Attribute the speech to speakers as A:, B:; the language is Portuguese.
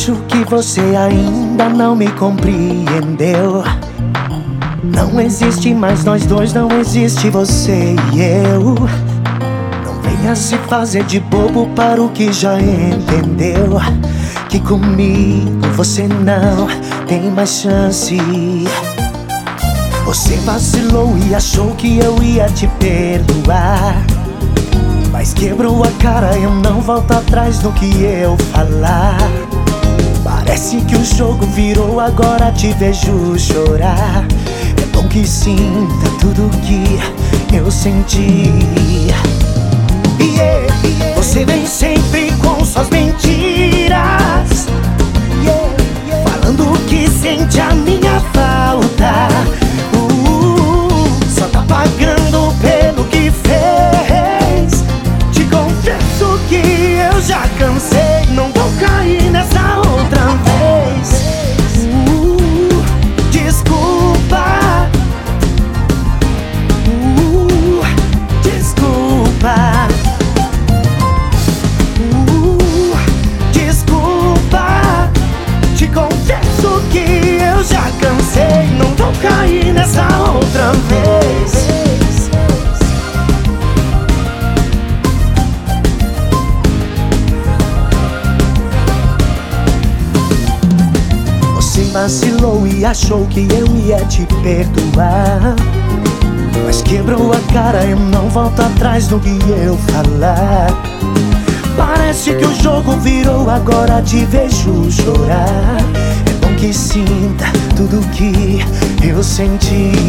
A: Acho que você ainda não me compreendeu. Não existe mais nós dois, não existe você e eu. Não venha se fazer de bobo para o que já entendeu. Que comigo você não tem mais chance. Você vacilou e achou que eu ia te perdoar, mas quebrou a cara, eu não volto atrás do que eu falar. Parece que o jogo virou, agora te vejo chorar. É bom que sinta tudo que eu senti. Você vem sempre com suas mentiras, falando que sente a minha falta. Só tá pagando pelo que fez. Te confesso que eu já cansei, não vou cair nessa outra vez. Desculpa, desculpa, desculpa. Te confesso que eu já cansei, não vou cair nessa outra vez. Você vacilou e achou que eu ia te perdoar, mas quebrou a cara, eu não volto atrás do que eu falar. Parece que o jogo virou, agora te vejo chorar. É bom que sinta tudo que eu senti.